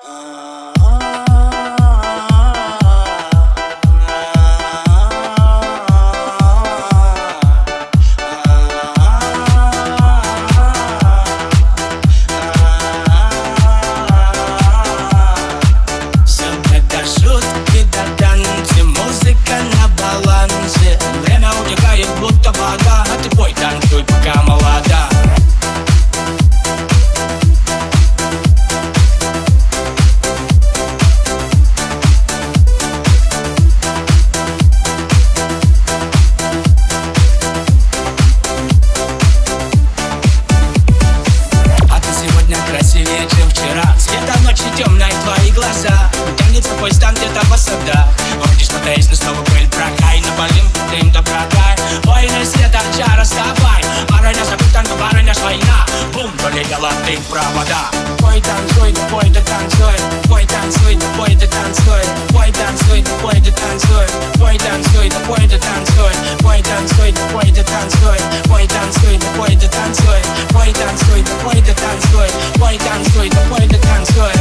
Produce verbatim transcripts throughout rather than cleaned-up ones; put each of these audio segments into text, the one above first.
Темные твои глаза, тянется поезд там где-то по садах. Вроде что-то есть, но снова пыль прокай. Напалим дым да продай. Войны света, ча, расставай. Барыня забыта, но барыня ж война. Бум, полетела ты в провода. Пой, танцуй, да пой, да танцуй. Пой, танцуй, да пой, да танцуй. Пой, танцуй, да пой, да танцуй. Пой, танцуй, да пой, да танцуй. Пой, танцуй, да пой, да танцуй. Пой, танцуй, да пой, да танцуй. Пой, танцуй, да пой, да танцуй. Пой, танцуй, да пой, да танцуй.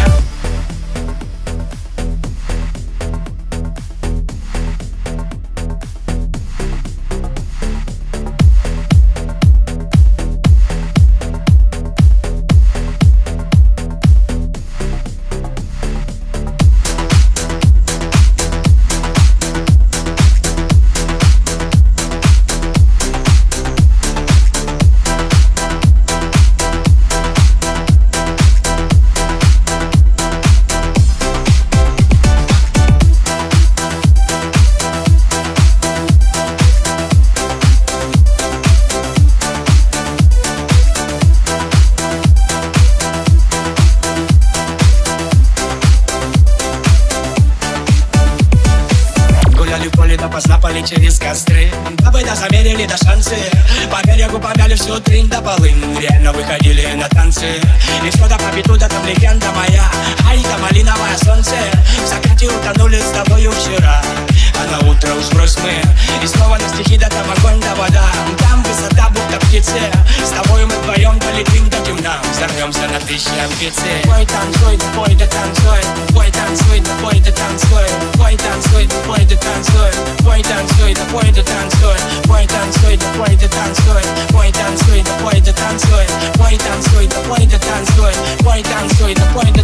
Допоздна поле через костры. Бабы да замерили до шансы. По берегу помяли всю трынь до полын. Реально выходили на танцы. И что-то по биту, да там легенда моя. Ай да малиновое солнце. В закате утонули с тобою вчера. А на утро уж брось мы. И снова на стихи, да там огонь да вода. Там высота будто птицы. С тобою мы вдвоем долетим до темна. Взорвемся на тысячи амбиций. Пой, танцуй, да пой, да танцуй. Пой, танцуй, да пой, да танцуй. Пой, танцуй, да пой, да танцуй. Пой, танцуй, да пой, да танцуй. Пой, танцуй, да пой, да танцуй. Пой, танцуй, да пой, да танцуй. Пой, танцуй, да пой, да танцуй. Пой, танцуй, да пой, да